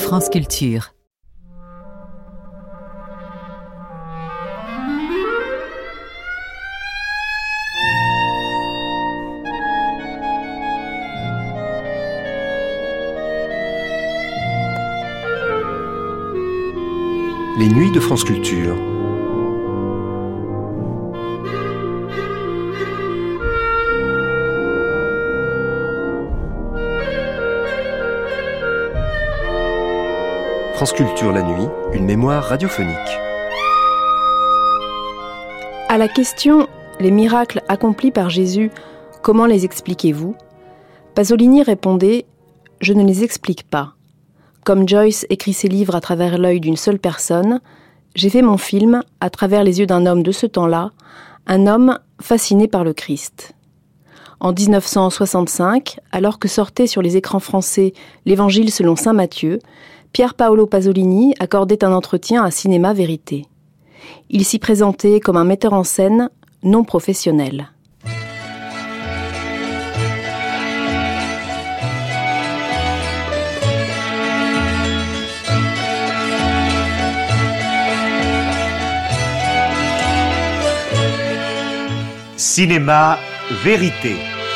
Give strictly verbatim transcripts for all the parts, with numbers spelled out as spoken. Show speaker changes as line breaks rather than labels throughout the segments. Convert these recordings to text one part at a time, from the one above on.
France Culture.
Les nuits de France Culture. France Culture la nuit, une mémoire radiophonique.
À la question « Les miracles accomplis par Jésus, comment les expliquez-vous » Pasolini répondait « Je ne les explique pas. Comme Joyce écrit ses livres à travers l'œil d'une seule personne, j'ai fait mon film à travers les yeux d'un homme de ce temps-là, un homme fasciné par le Christ. » En dix-neuf cent soixante-cinq, alors que sortait sur les écrans français l'Évangile selon saint Matthieu, Pier Paolo Pasolini accordait un entretien à Cinéma Vérité. Il s'y présentait comme un metteur en scène non professionnel.
Cinéma Vérité.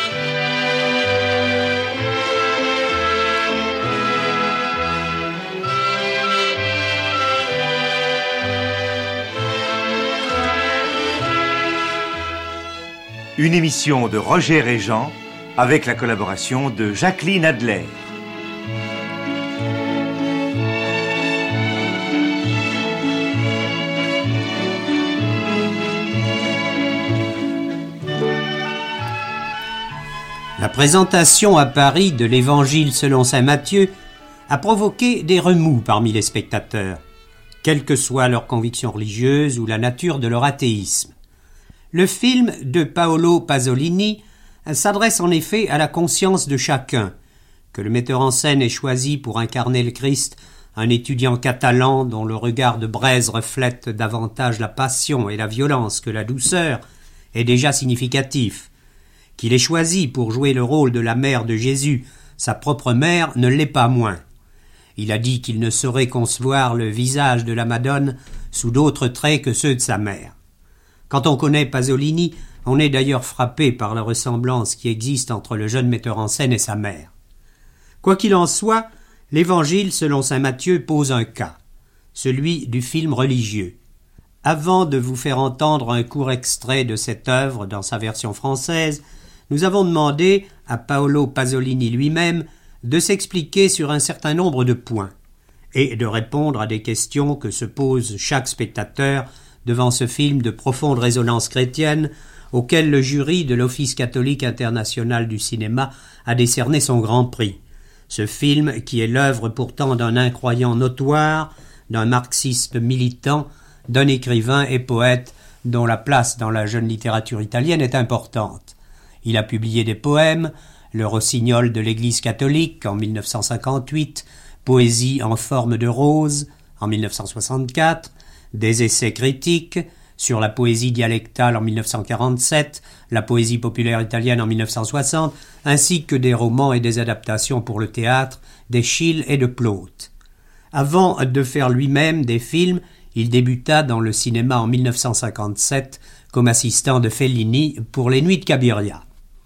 Une émission de Roger Régent avec la collaboration de Jacqueline Adler.
La présentation à Paris de l'Évangile selon saint Matthieu a provoqué des remous parmi les spectateurs, quelle que soit leur conviction religieuse ou la nature de leur athéisme. Le film de Paolo Pasolini s'adresse en effet à la conscience de chacun. Que le metteur en scène ait choisi pour incarner le Christ un étudiant catalan dont le regard de braise reflète davantage la passion et la violence que la douceur est déjà significatif. Qu'il ait choisi pour jouer le rôle de la mère de Jésus, sa propre mère, ne l'est pas moins. Il a dit qu'il ne saurait concevoir le visage de la Madone sous d'autres traits que ceux de sa mère. Quand on connaît Pasolini, on est d'ailleurs frappé par la ressemblance qui existe entre le jeune metteur en scène et sa mère. Quoi qu'il en soit, l'Évangile selon saint Matthieu pose un cas, celui du film religieux. Avant de vous faire entendre un court extrait de cette œuvre dans sa version française, nous avons demandé à Paolo Pasolini lui-même de s'expliquer sur un certain nombre de points et de répondre à des questions que se pose chaque spectateur devant ce film de profonde résonance chrétienne auquel le jury de l'Office catholique international du cinéma a décerné son grand prix. Ce film qui est l'œuvre pourtant d'un incroyant notoire, d'un marxiste militant, d'un écrivain et poète dont la place dans la jeune littérature italienne est importante. Il a publié des poèmes, le Rossignol de l'Église catholique en mille neuf cent cinquante-huit, Poésie en forme de rose en mille neuf cent soixante-quatre, des essais critiques sur la poésie dialectale en mille neuf cent quarante-sept, la poésie populaire italienne en mille neuf cent soixante, ainsi que des romans et des adaptations pour le théâtre d'Eschyle et de Plaute. Avant de faire lui-même des films, il débuta dans le cinéma en mille neuf cent cinquante-sept comme assistant de Fellini pour Les Nuits de Cabiria.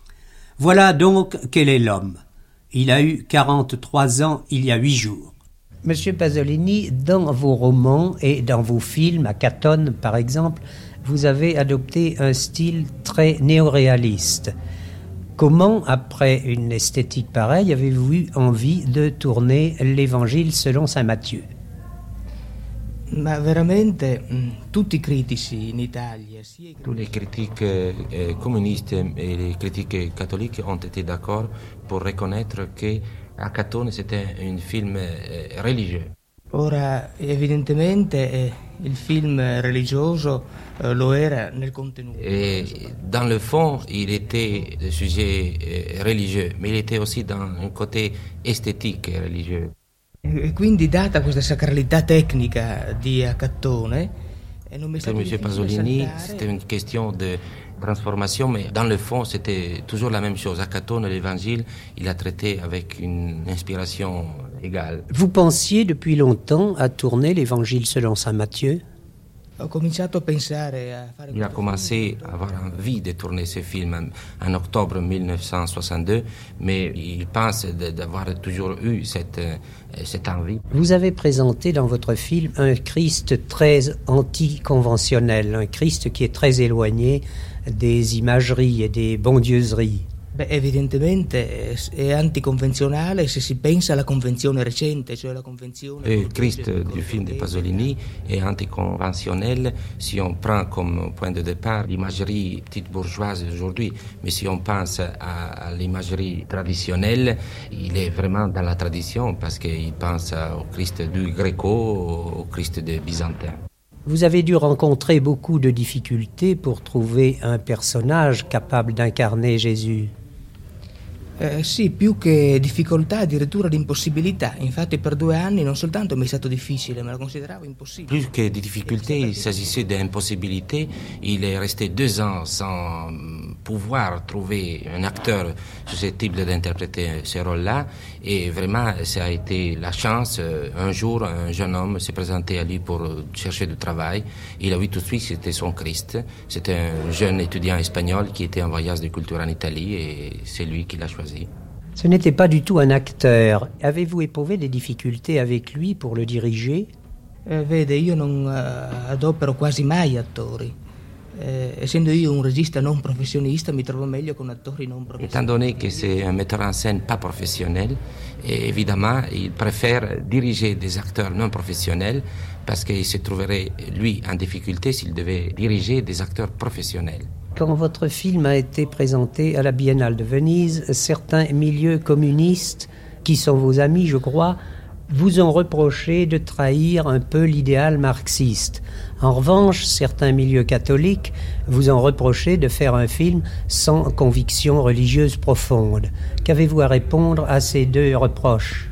Voilà donc quel est l'homme. Il a eu quarante-trois ans il y a huit jours. Monsieur Pasolini, dans vos romans et dans vos films, à Catone par exemple, vous avez adopté un style très néoréaliste. Comment, après une esthétique pareille, avez-vous eu envie de tourner l'Évangile selon saint Matthieu?
Ma veramente tutti i critici in Italia, sia i
Tous les critiques euh, communistes et les critiques catholiques ont été d'accord pour reconnaître que A Catone c'était un film eh, religieux.
Ora, evidentemente eh, il film religioso eh, lo era nel contenuto.
Et dans le fond, il était le sujet eh, religieux, mais il était aussi dans un côté esthétique et religieux.
E quindi, data questa sacralità tecnica di Catone,
Pour M. Pasolini, c'était une question de transformation, mais dans le fond, c'était toujours la même chose. À Catone, l'Évangile, il a traité avec une inspiration égale.
Vous pensiez depuis longtemps à tourner l'Évangile selon saint Matthieu?
Ho cominciato a pensare a fare
Il a commencé à avoir envie de tourner ce film en, en octobre dix-neuf cent soixante-deux, mais il pense de, d'avoir toujours eu cette, cette envie.
Vous avez présenté dans votre film un Christ très anticonventionnel, un Christ qui est très éloigné des imageries et des bondieuseries.
Beh, evidentemente è anticonvenzionale se si pensa alla convenzione recente, cioè la convenzione...
Le Christ du film de Pasolini est anticonventionnel si on prend comme point de départ l'imagerie petite bourgeoise d'aujourd'hui, mais si on pense à, à l'imagerie traditionnelle, il est vraiment dans la tradition parce qu'il pense au Christ du Gréco, au Christ de Byzantin.
Vous avez dû rencontrer beaucoup de difficultés pour trouver un personnage capable d'incarner Jésus.
Eh, sì, più che difficoltà, addirittura l'impossibilità. Infatti per due anni non soltanto mi è stato difficile, ma lo consideravo impossibile.
Plus que de difficultés, il s'agissait d'impossibilités. Il est resté deux ans sans pouvoir trouver un acteur susceptible d'interpréter ce rôle-là. Et vraiment, ça a été la chance. Un jour, un jeune homme s'est présenté à lui pour chercher du travail. Il a vu tout de suite que c'était son Christ. C'était un jeune étudiant espagnol qui était en voyage de culture en Italie et c'est lui qui l'a choisi.
Ce n'était pas du tout un acteur. Avez-vous éprouvé des difficultés avec lui pour le diriger?
Eh, vede, io non uh, adopero quasi mai attori. Eh, essendo io un regista non professionista, mi trovo meglio con attori non professionnels.
Étant donné que c'est un metteur en scène pas professionnel, et évidemment, il préfère diriger des acteurs non professionnels parce qu'il se trouverait, lui, en difficulté s'il devait diriger des acteurs professionnels.
Quand votre film a été présenté à la Biennale de Venise, certains milieux communistes, qui sont vos amis, je crois, vous ont reproché de trahir un peu l'idéal marxiste. En revanche, certains milieux catholiques vous ont reproché de faire un film sans conviction religieuse profonde. Qu'avez-vous à répondre à ces deux reproches?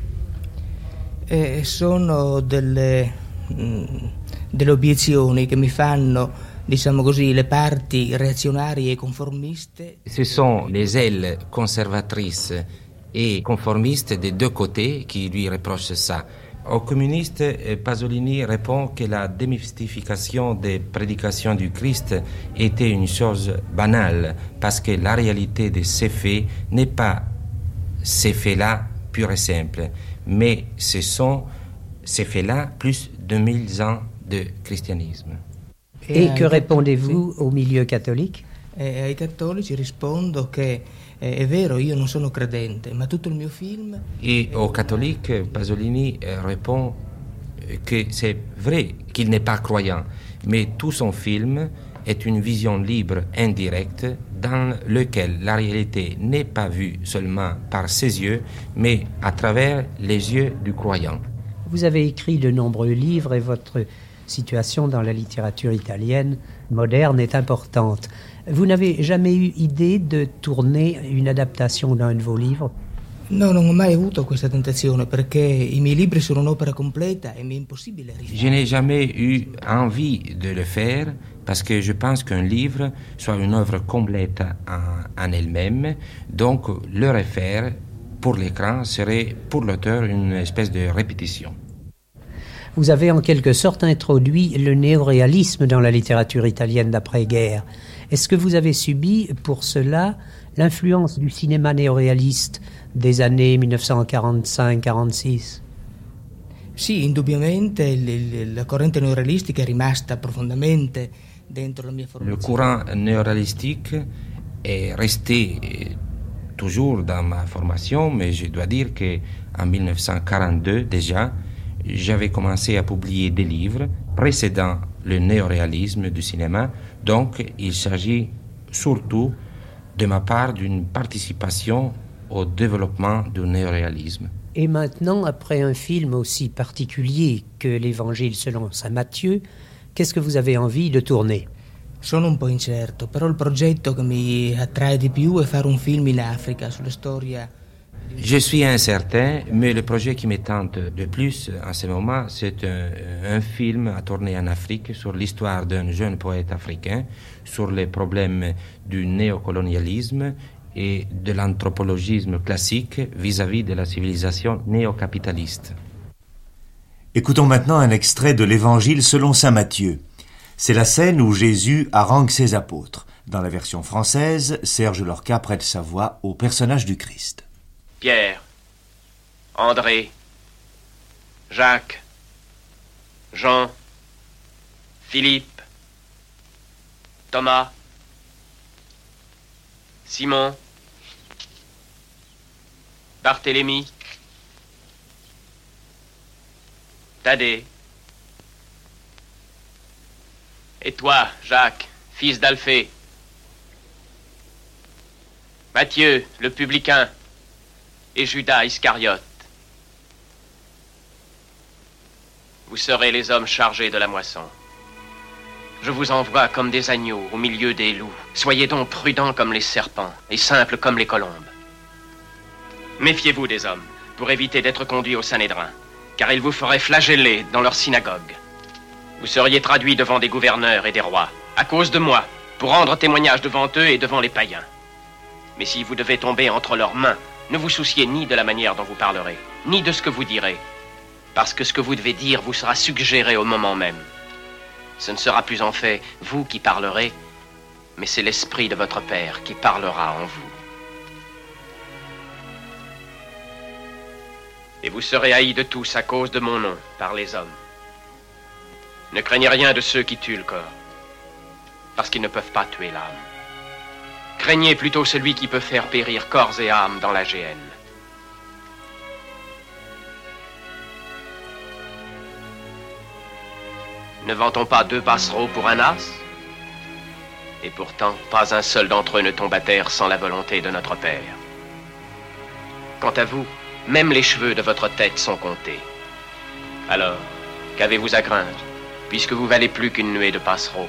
Eh, sono delle, mh, delle obiezioni che mi fanno, diciamo così, le parti reazionarie e conformiste.
Ce sont les ailes conservatrices et conformistes des deux côtés qui lui reprochent ça. Aux communistes, Pasolini répond que la démystification des prédications du Christ était une chose banale parce que la réalité de ces faits n'est pas ces faits-là purs et simples, mais ce sont ces faits-là plus de mille ans de christianisme.
Et que répondez-vous au milieu catholique?
E ai cattolici rispondo che eh, è vero, io non sono credente, ma tutto il mio film...
Et aux catholiques, Pasolini répond que c'est vrai qu'il n'est pas croyant, mais tout son film est une vision libre, indirecte, dans laquelle la réalité n'est pas vue seulement par ses yeux, mais à travers les yeux du croyant.
Vous avez écrit de nombreux livres et votre situation dans la littérature italienne moderne est importante. Vous n'avez jamais eu idée de tourner une adaptation d'un de vos livres?
No, non ho mai avuto questa tentazione perché i miei libri sono un'opera completa e mi è impossibile rifare.
Je n'ai jamais eu envie de le faire parce que je pense qu'un livre soit une œuvre complète en, en elle-même, donc le refaire pour l'écran serait pour l'auteur une espèce de répétition.
Vous avez en quelque sorte introduit le néoréalisme dans la littérature italienne d'après-guerre. Est-ce que vous avez subi pour cela l'influence du cinéma néoréaliste des années dix-neuf cent quarante-cinq quarante-six?
Sì, indubbiamente il, il, la corrente neorealistica è rimasta profondamente dentro la mia formazione.
Le courant néoréalistique est resté toujours dans ma formation, mais je dois dire qu'en dix-neuf cent quarante-deux déjà, j'avais commencé à publier des livres précédant le néoréalisme du cinéma, donc il s'agit surtout de ma part d'une participation au développement du néoréalisme.
Et maintenant, après un film aussi particulier que l'Évangile selon saint Matthieu, qu'est-ce que vous avez envie de tourner?
Sono un po' incerto, però il progetto che mi attrae di più è fare un film in Africa sulla storia.
Je suis incertain, mais le projet qui me tente le plus en ce moment, c'est un, un film à tourner en Afrique sur l'histoire d'un jeune poète africain, sur les problèmes du néocolonialisme et de l'anthropologisme classique vis-à-vis de la civilisation néo-capitaliste.
Écoutons maintenant un extrait de l'Évangile selon saint Matthieu. C'est la scène où Jésus harangue ses apôtres. Dans la version française, Serge Lorca prête sa voix au personnage du Christ.
Pierre, André, Jacques, Jean, Philippe, Thomas, Simon, Barthélemy, Thaddée. Et toi, Jacques, fils d'Alphée. Matthieu, le publicain, et Judas Iscariote. Vous serez les hommes chargés de la moisson. Je vous envoie comme des agneaux au milieu des loups. Soyez donc prudents comme les serpents et simples comme les colombes. Méfiez-vous des hommes pour éviter d'être conduits au Sanhédrin, car ils vous feraient flageller dans leur synagogue. Vous seriez traduits devant des gouverneurs et des rois, à cause de moi, pour rendre témoignage devant eux et devant les païens. Mais si vous devez tomber entre leurs mains, ne vous souciez ni de la manière dont vous parlerez, ni de ce que vous direz, parce que ce que vous devez dire vous sera suggéré au moment même. Ce ne sera plus en fait vous qui parlerez, mais c'est l'esprit de votre Père qui parlera en vous. Et vous serez haïs de tous à cause de mon nom, par les hommes. Ne craignez rien de ceux qui tuent le corps, parce qu'ils ne peuvent pas tuer l'âme. Craignez plutôt celui qui peut faire périr corps et âme dans la géhenne. Ne vend-on pas deux passereaux pour un as? Et pourtant, pas un seul d'entre eux ne tombe à terre sans la volonté de notre Père. Quant à vous, même les cheveux de votre tête sont comptés. Alors, qu'avez-vous à craindre, puisque vous valez plus qu'une nuée de passereaux?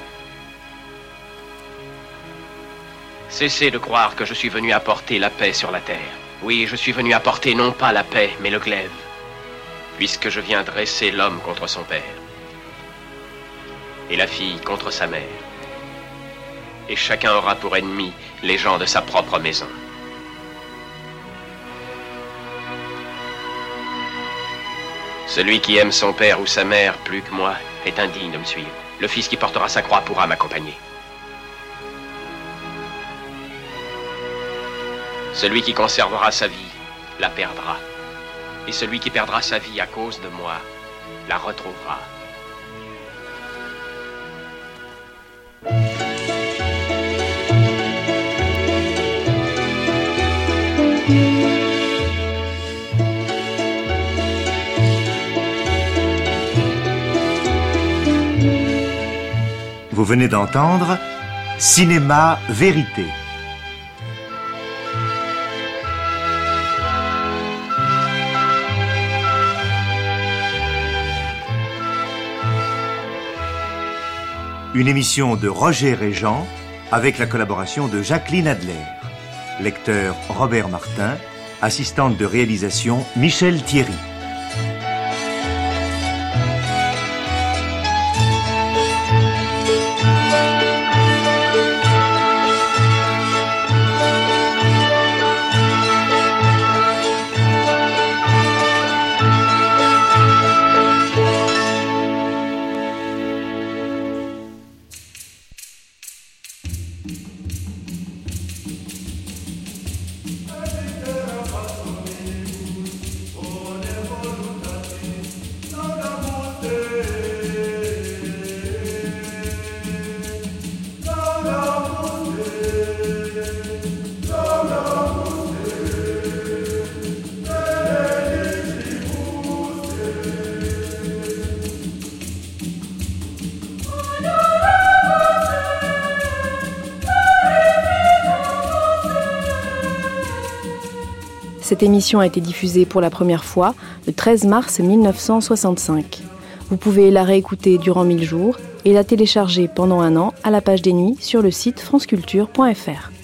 Cessez de croire que je suis venu apporter la paix sur la terre. Oui, je suis venu apporter non pas la paix, mais le glaive, puisque je viens dresser l'homme contre son père, et la fille contre sa mère. Et chacun aura pour ennemi les gens de sa propre maison. Celui qui aime son père ou sa mère plus que moi est indigne de me suivre. Le fils qui portera sa croix pourra m'accompagner. Celui qui conservera sa vie la perdra. Et celui qui perdra sa vie à cause de moi la retrouvera.
Vous venez d'entendre Cinéma Vérité. Une émission de Roger et Jean avec la collaboration de Jacqueline Adler. Lecteur Robert Martin, assistante de réalisation Michel Thierry.
Cette émission a été diffusée pour la première fois le treize mars mille neuf cent soixante-cinq. Vous pouvez la réécouter durant mille jours et la télécharger pendant un an à la page des nuits sur le site franceculture point f r.